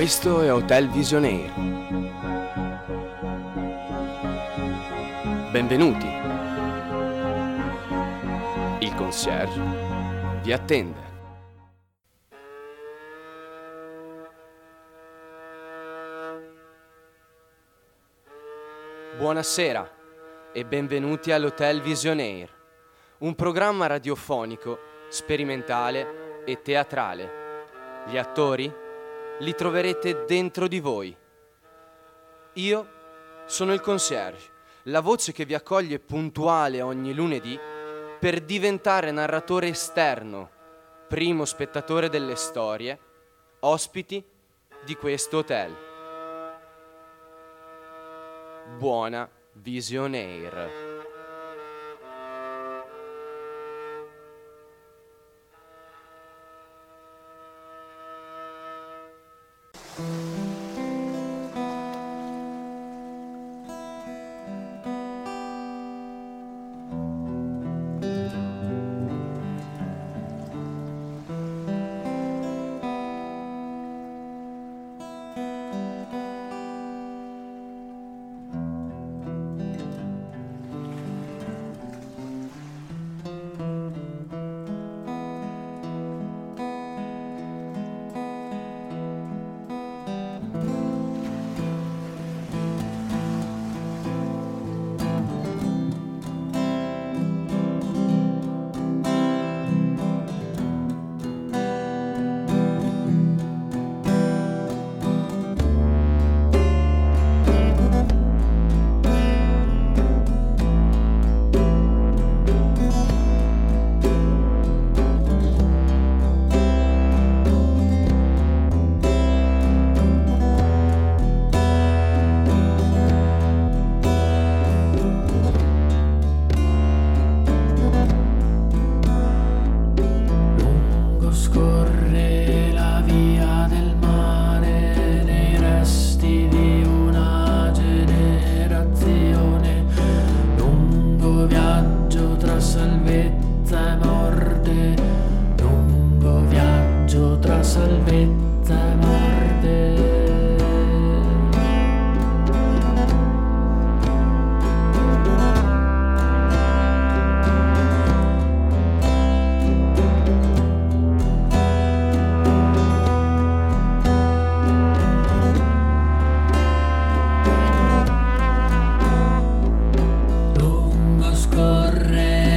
Questo è Hotel Visionaire. Benvenuti. Il concierge vi attende. Buonasera e benvenuti all'Hotel Visionaire, un programma radiofonico, sperimentale e teatrale. Gli attori li troverete dentro di voi. Io sono il concierge, la voce che vi accoglie puntuale ogni lunedì per diventare narratore esterno, primo spettatore delle storie, ospiti di questo hotel. Buona Visionaire.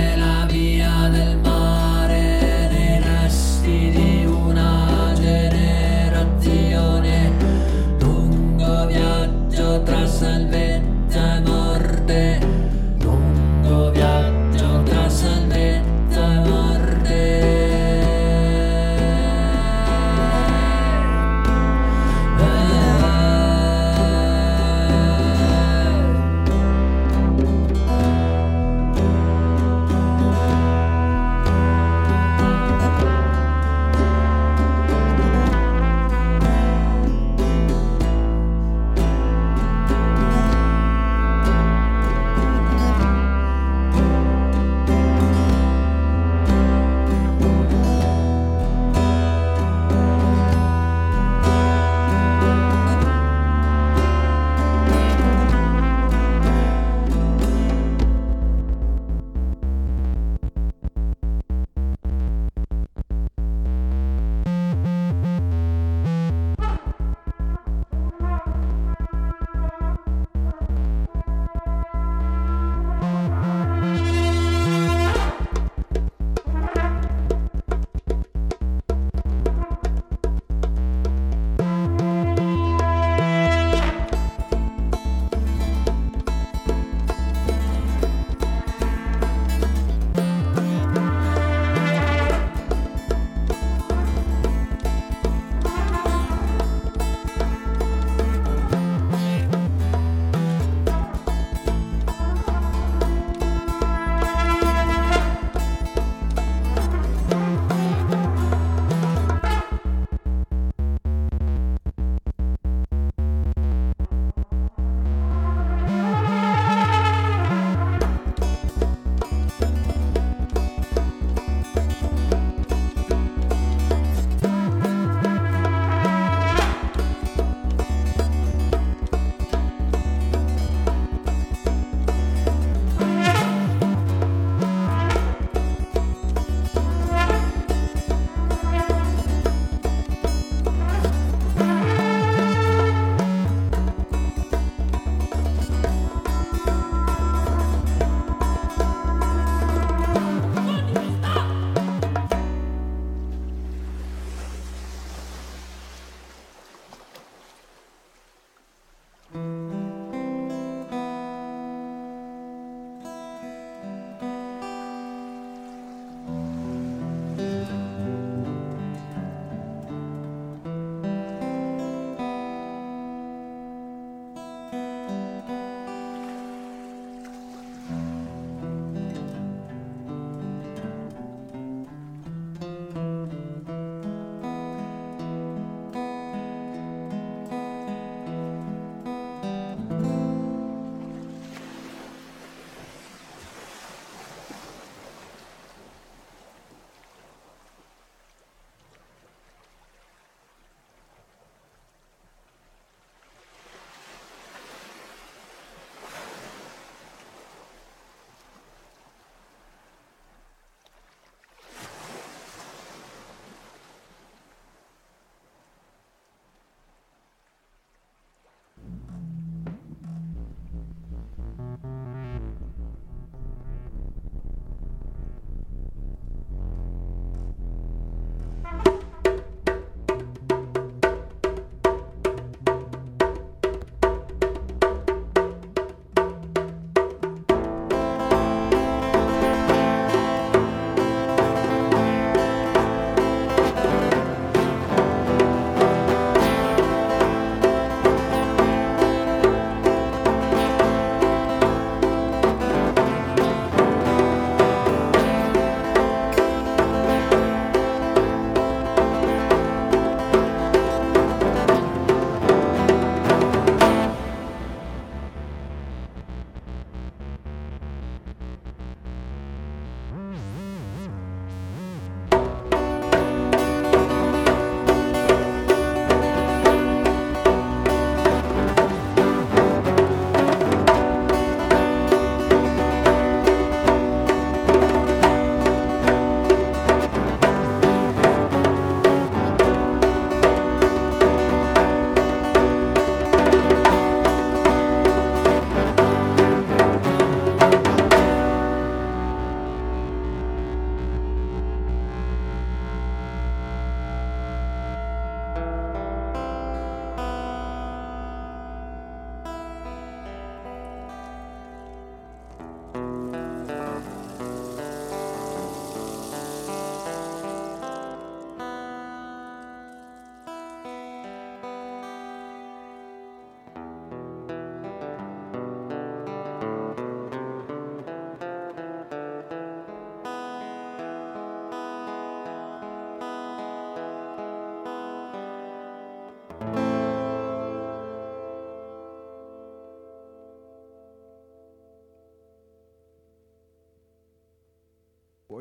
Una generazione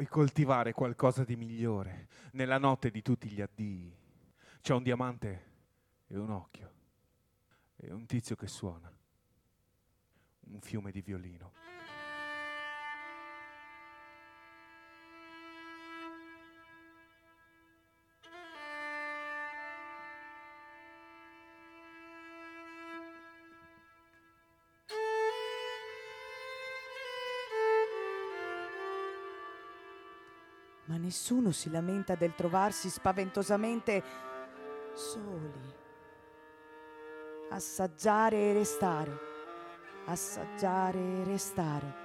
Puoi coltivare qualcosa di migliore nella notte di tutti gli addii. C'è un diamante e un occhio e un tizio che suona un fiume di violino. Ma nessuno si lamenta del trovarsi spaventosamente soli. Assaggiare e restare, assaggiare e restare.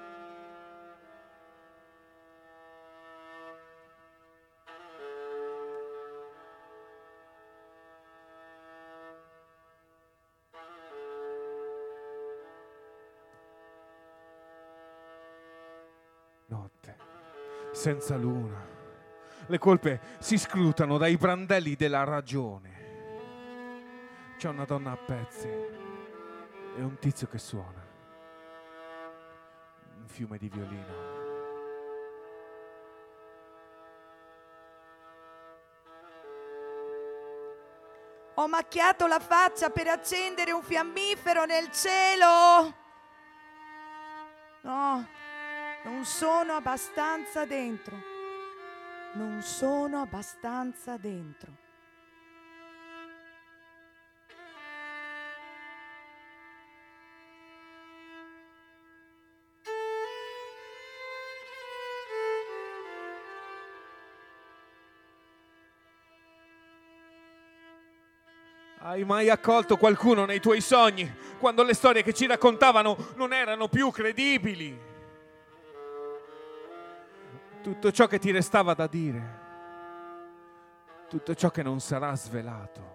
Notte, senza luna. Le colpe si scrutano dai brandelli della ragione. C'è una donna a pezzi e un tizio che suona un fiume di violino. Ho macchiato la faccia per accendere un fiammifero nel cielo. No, non sono abbastanza dentro. Non sono abbastanza dentro. Hai mai accolto qualcuno nei tuoi sogni quando le storie che ci raccontavano non erano più credibili? Tutto ciò che ti restava da dire, tutto ciò che non sarà svelato.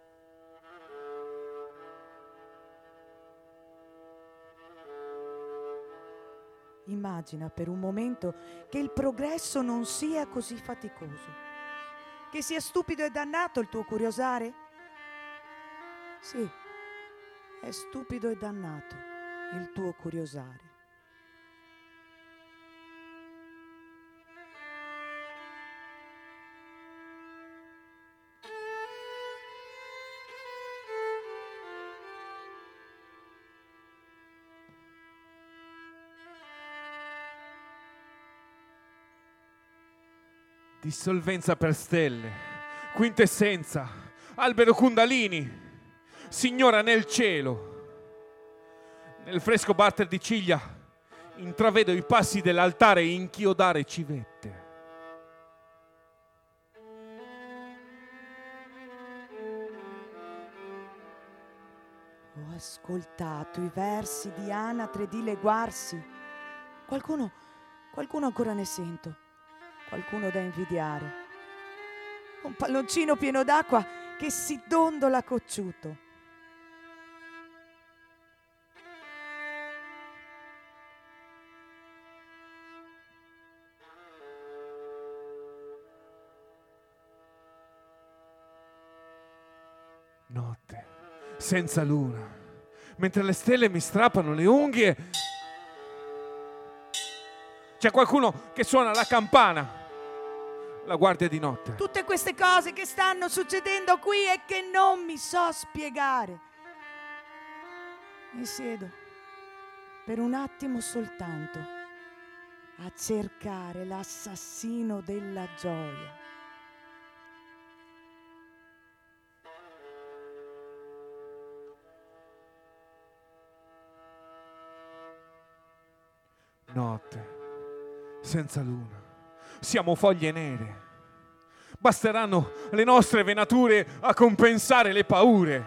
Immagina per un momento che il progresso non sia così faticoso, che sia stupido e dannato il tuo curiosare. Sì, è stupido e dannato il tuo curiosare. Dissolvenza per stelle, quintessenza, albero Kundalini, signora nel cielo. Nel fresco batter di ciglia intravedo i passi dell'altare inchiodare civette. Ho ascoltato i versi di anatre dileguarsi. Qualcuno ancora ne sento, qualcuno da invidiare. Un palloncino pieno d'acqua che si dondola cocciuto. Notte, senza luna, mentre le stelle mi strappano le unghie. C'è qualcuno che suona la campana, la guardia di notte. Tutte queste cose che stanno succedendo qui e che non mi so spiegare. Mi siedo per un attimo soltanto a cercare l'assassino della gioia. Notte, senza luna, siamo foglie nere. Basteranno le nostre venature a compensare le paure.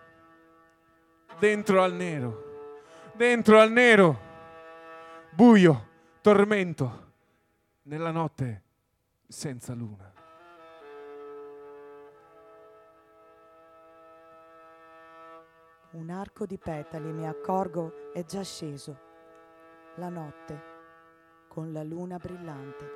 Dentro al nero, buio, tormento, nella notte senza luna. Un arco di petali, mi accorgo, è già sceso. La notte con la luna brillante.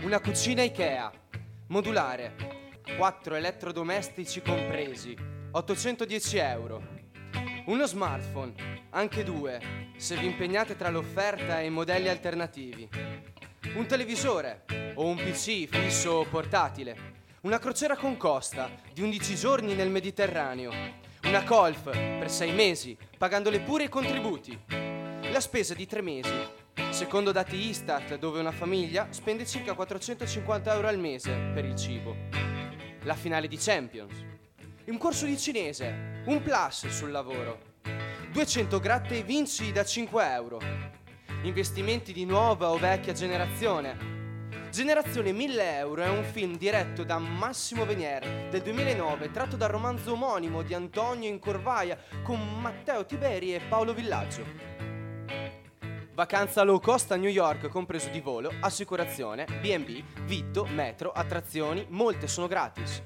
una cucina Ikea, modulare, 4 elettrodomestici compresi, 810 euro. Uno smartphone, anche 2, se vi impegnate tra l'offerta e i modelli alternativi. Un televisore o un PC fisso o portatile. Una crociera con costa di 11 giorni nel Mediterraneo. Una Golf per 6 mesi, pagandole pure i contributi. La spesa di 3 mesi, secondo dati Istat, dove una famiglia spende circa 450 euro al mese per il cibo. La finale di Champions. Un corso di cinese, un plus sul lavoro. 200 gratte e vinci da 5 euro. Investimenti di nuova o vecchia generazione. Generazione 1000 euro è un film diretto da Massimo Venier del 2009, tratto dal romanzo omonimo di Antonio Incorvaia con Matteo Tiberi e Paolo Villaggio. Vacanza low cost a New York, compreso di volo, assicurazione, B&B, vitto, metro, attrazioni, molte sono gratis.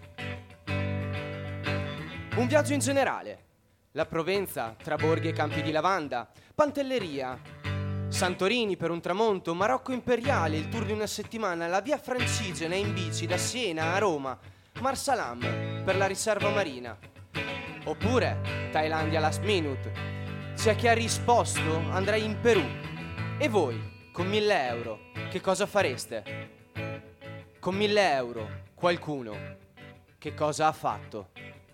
Un viaggio in generale. La Provenza, tra borghi e campi di lavanda, Pantelleria, Santorini per un tramonto, Marocco imperiale, il tour di una settimana, la via Francigena in bici da Siena a Roma, Marsalam per la riserva marina. Oppure Thailandia last minute. C'è chi ha risposto andrei in Perù. E voi, con 1000 euro, che cosa fareste? Con 1000 euro, qualcuno, che cosa ha fatto?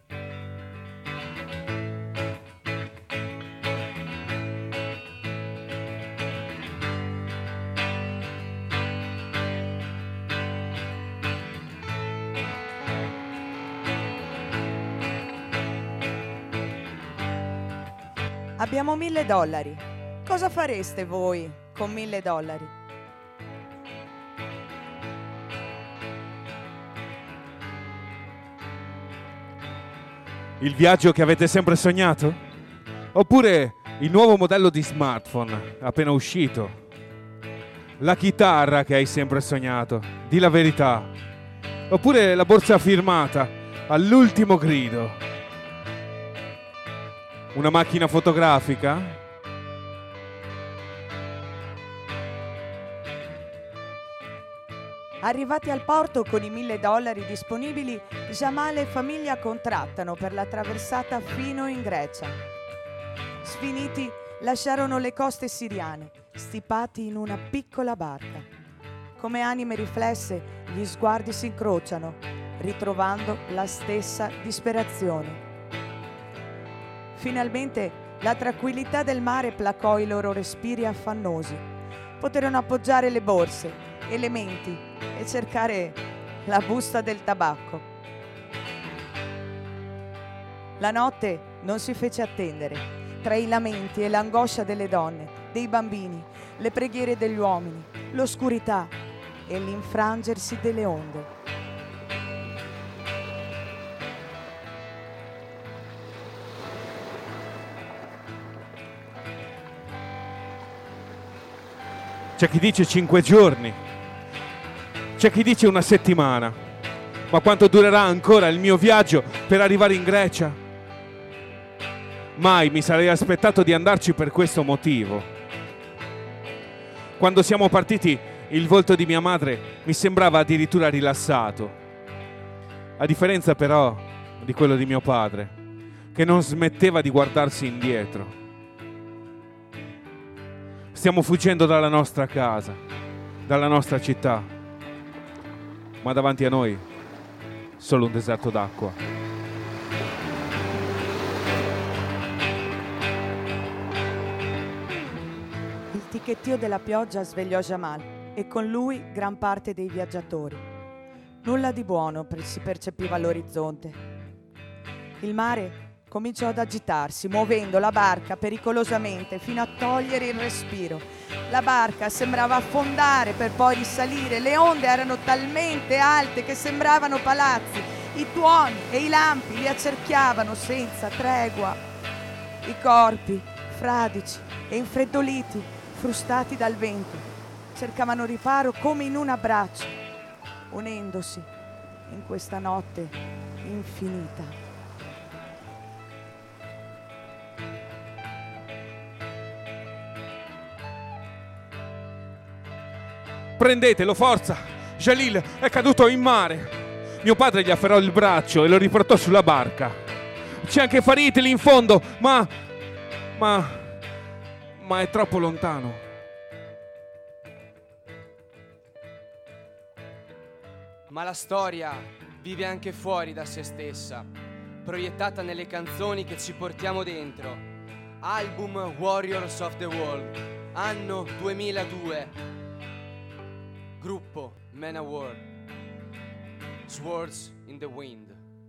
Abbiamo $1000. Cosa fareste voi con $1000? Il viaggio che avete sempre sognato? Oppure il nuovo modello di smartphone appena uscito? La chitarra che hai sempre sognato? Di la verità. Oppure la borsa firmata all'ultimo grido? Una macchina fotografica? Arrivati al porto con i $1000 disponibili, Jamal e famiglia contrattano per la traversata fino in Grecia. Sfiniti, lasciarono le coste siriane, stipati in una piccola barca. Come anime riflesse, gli sguardi si incrociano, ritrovando la stessa disperazione. Finalmente la tranquillità del mare placò i loro respiri affannosi. Poterono appoggiare le borse e le menti e cercare la busta del tabacco. La notte non si fece attendere. Tra i lamenti e l'angoscia delle donne, dei bambini, le preghiere degli uomini, l'oscurità e l'infrangersi delle onde. C'è chi dice 5 giorni, c'è chi dice una settimana. Ma quanto durerà ancora il mio viaggio per arrivare in Grecia? Mai mi sarei aspettato di andarci per questo motivo. Quando siamo partiti, il volto di mia madre mi sembrava addirittura rilassato. A differenza però di quello di mio padre, che non smetteva di guardarsi indietro. Stiamo fuggendo dalla nostra casa, dalla nostra città, ma davanti a noi solo un deserto d'acqua. Il ticchettio della pioggia svegliò Jamal e con lui gran parte dei viaggiatori. Nulla di buono si percepiva all'orizzonte. Il mare cominciò ad agitarsi, muovendo la barca pericolosamente fino a togliere il respiro. La barca sembrava affondare per poi risalire. Le onde erano talmente alte che sembravano palazzi. I tuoni e i lampi li accerchiavano senza tregua. I corpi, fradici e infreddoliti, frustati dal vento, cercavano riparo come in un abbraccio, unendosi in questa notte infinita. Prendetelo, forza! Jalil è caduto in mare. Mio padre gli afferrò il braccio e lo riportò sulla barca. C'è anche Farid lì in fondo, ma è troppo lontano. Ma la storia vive anche fuori da se stessa, proiettata nelle canzoni che ci portiamo dentro. Album Warriors of the World, anno 2002. Gruppo Manowar, Swords in the Wind.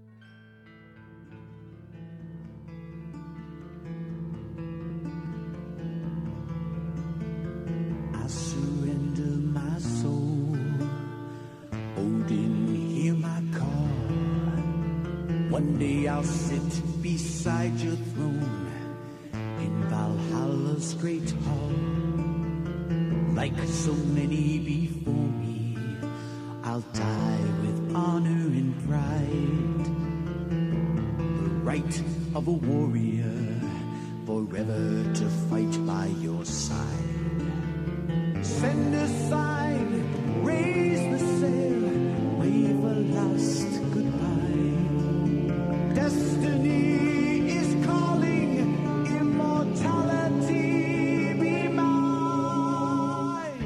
I surrender my soul. Odin, hear my call. One day I'll sit beside your throne in Valhalla's great hall. Like so many before me, I'll die with honor and pride. The right of a warrior, forever to fight by your side. Send a sign, raise the sail, wave a last goodbye. Destiny is calling, immortality be mine.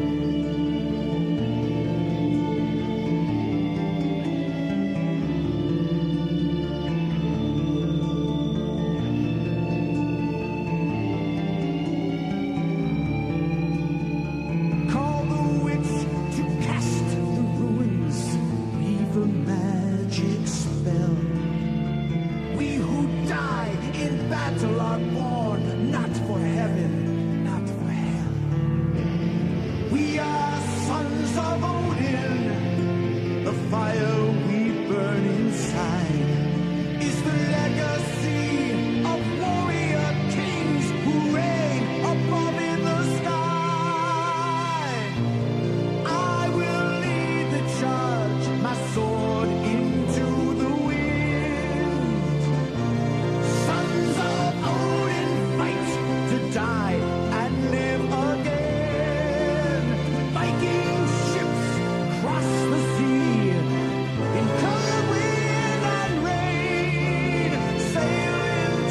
Call the wits to cast the ruins, weave a magic spell. We who die in battle are born, not for heaven, not for hell. We are sons of Odin. The fire we burn inside is the legacy of warrior kings who reign above in the sky. I will lead the charge, my sword into the wind. Sons of Odin fight to die and live again. Viking ships cross the sea in cold wind and rain, sail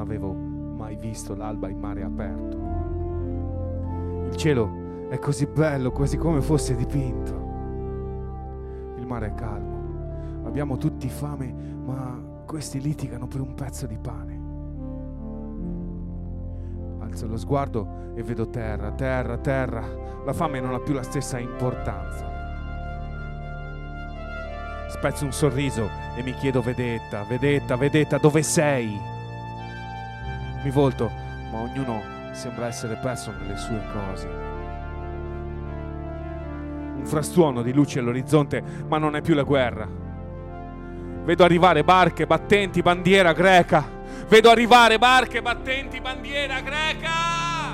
avevo mai visto l'alba in mare aperto. Il cielo è così bello, quasi come fosse dipinto. Il mare è calmo, abbiamo tutti fame, ma questi litigano per un pezzo di pane. Alzo lo sguardo e vedo terra, terra, terra. La fame non ha più la stessa importanza. Spezzo un sorriso e mi chiedo: Vedetta, Vedetta, Vedetta, dove sei? Mi volto, ma ognuno sembra essere perso nelle sue cose. Un frastuono di luci all'orizzonte, ma non è più la guerra. Vedo arrivare barche, battenti, bandiera greca. Vedo arrivare barche, battenti, bandiera greca.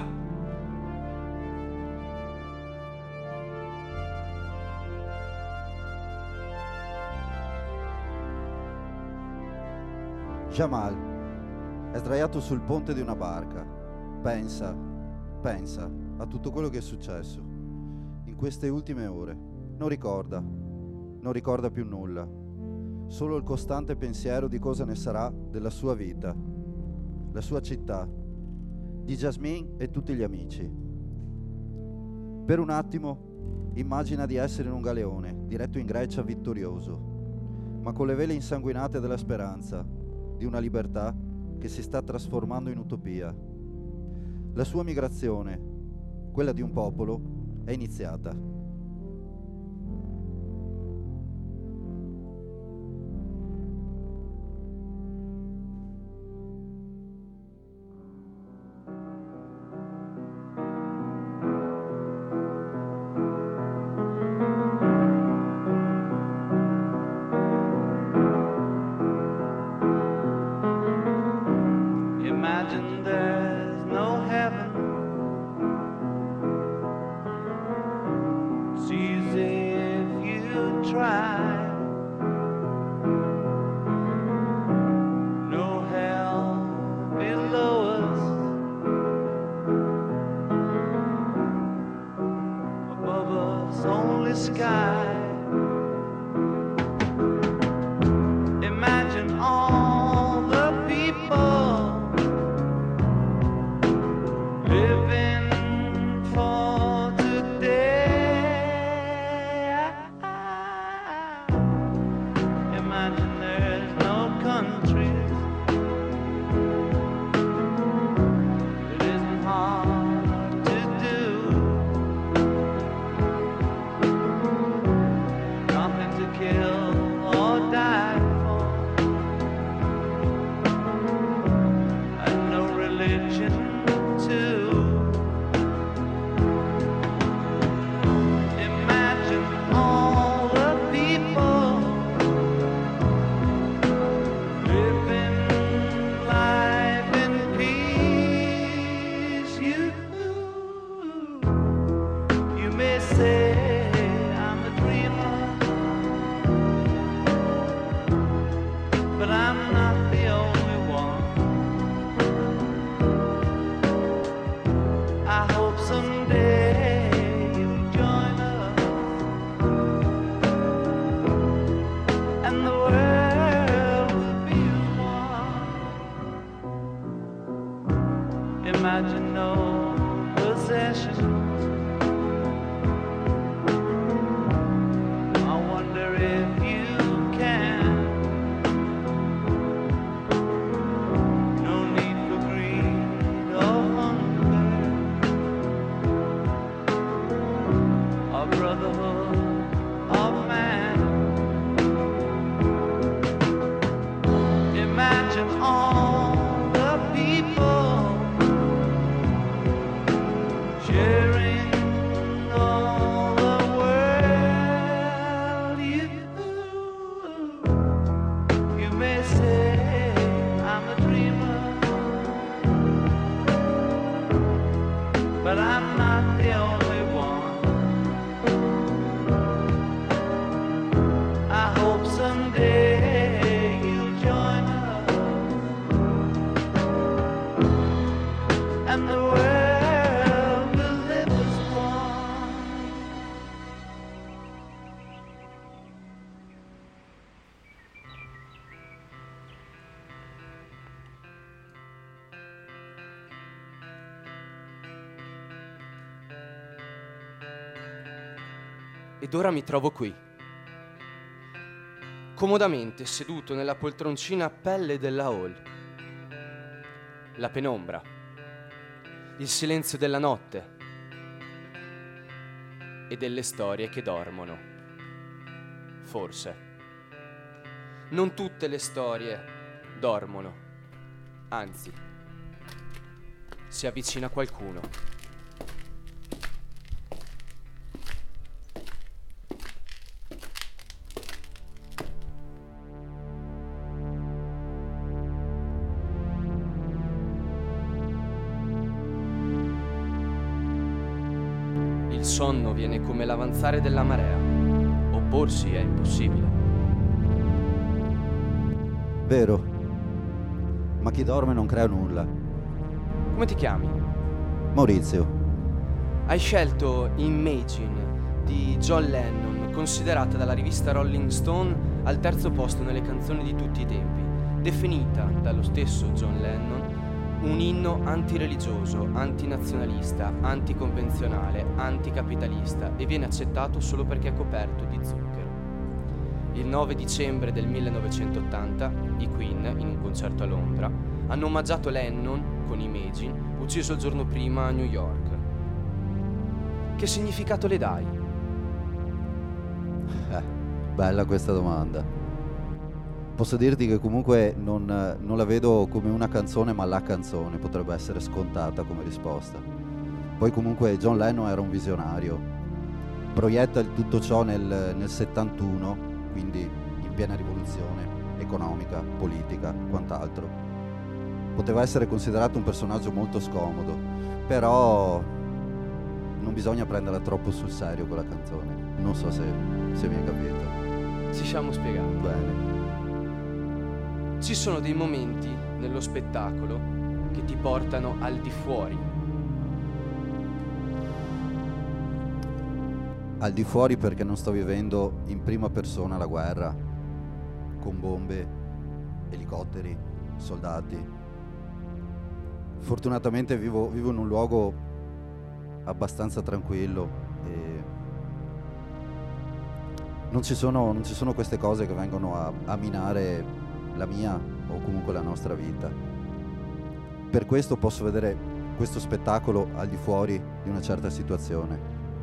Jamal è sdraiato sul ponte di una barca. Pensa a tutto quello che è successo in queste ultime ore. Non ricorda più nulla. Solo il costante pensiero di cosa ne sarà della sua vita, la sua città, di Jasmine e tutti gli amici. Per un attimo immagina di essere in un galeone diretto in Grecia vittorioso, ma con le vele insanguinate della speranza di una libertà che si sta trasformando in utopia. La sua migrazione, quella di un popolo, è iniziata. Imagine there's no heaven. It's easy if you try. No hell below us. Above us only sky. Imagine all the people living for today. Imagine there's no countries. It isn't hard to do. Nothing to kill or die for. And no religion too. Imagine all the people living life in peace. You may say I'm a dreamer, but I'm not the only one. I hope someday you'll join us and the world will be as one. Imagine no possessions. I wonder if you can. No need for greed or hunger. A brotherhood of man. Imagine all the people sharing Ed ora mi trovo qui, comodamente seduto nella poltroncina a pelle della hall. La penombra, il silenzio della notte e delle storie che dormono. Forse. Non tutte le storie dormono, anzi, si avvicina qualcuno. Il sonno viene come l'avanzare della marea. Opporsi è impossibile. Vero, ma chi dorme non crea nulla. Come ti chiami? Maurizio, Hai scelto Imagine di John Lennon, considerata dalla rivista Rolling Stone al terzo posto nelle canzoni di tutti i tempi, definita dallo stesso John Lennon un inno antireligioso, antinazionalista, anticonvenzionale, anticapitalista e viene accettato solo perché è coperto di zucchero. Il 9 dicembre del 1980 i Queen, in un concerto a Londra, hanno omaggiato Lennon con Imagine, ucciso il giorno prima a New York. Che significato le dai? bella questa domanda. Posso dirti che comunque non la vedo come una canzone, ma la canzone potrebbe essere scontata come risposta. Poi comunque John Lennon era un visionario, proietta tutto ciò nel 71, quindi in piena rivoluzione economica, politica, quant'altro. Poteva essere considerato un personaggio molto scomodo, però non bisogna prenderla troppo sul serio quella canzone. Non so se mi hai capito. Ci siamo spiegati. Bene. Ci sono dei momenti nello spettacolo che ti portano al di fuori. Al di fuori perché non sto vivendo in prima persona la guerra, con bombe, elicotteri, soldati. Fortunatamente vivo in un luogo abbastanza tranquillo e non ci sono queste cose che vengono a minare la mia o comunque la nostra vita. Per questo posso vedere questo spettacolo al di fuori di una certa situazione.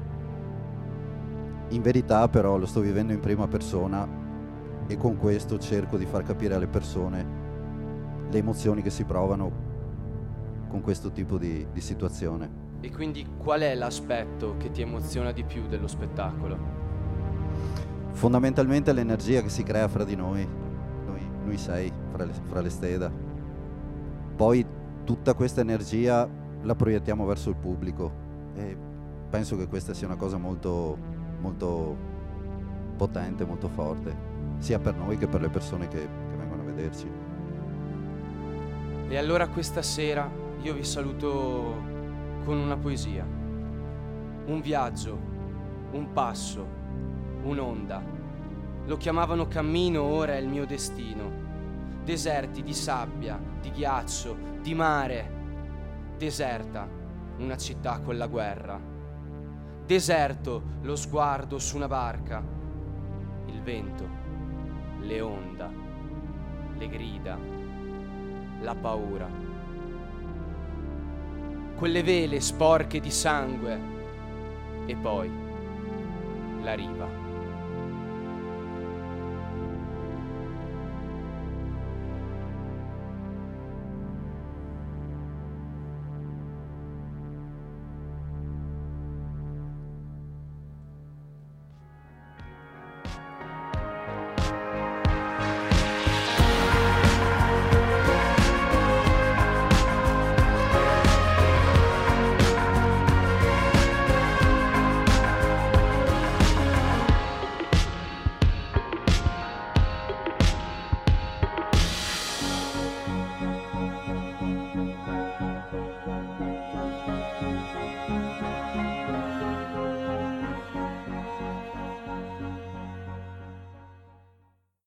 In verità però lo sto vivendo in prima persona e con questo cerco di far capire alle persone le emozioni che si provano con questo tipo di situazione. E quindi qual è l'aspetto che ti emoziona di più dello spettacolo? Fondamentalmente l'energia che si crea fra di noi sei, fra le steda. Poi tutta questa energia la proiettiamo verso il pubblico e penso che questa sia una cosa molto, molto potente, molto forte, sia per noi che per le persone che vengono a vederci. E allora questa sera io vi saluto con una poesia. Un viaggio, un passo, un'onda. Lo chiamavano cammino, ora è il mio destino. Deserti di sabbia, di ghiaccio, di mare. Deserta, una città con la guerra. Deserto, lo sguardo su una barca. Il vento, le onde, le grida, la paura. Quelle vele sporche di sangue. E poi la riva.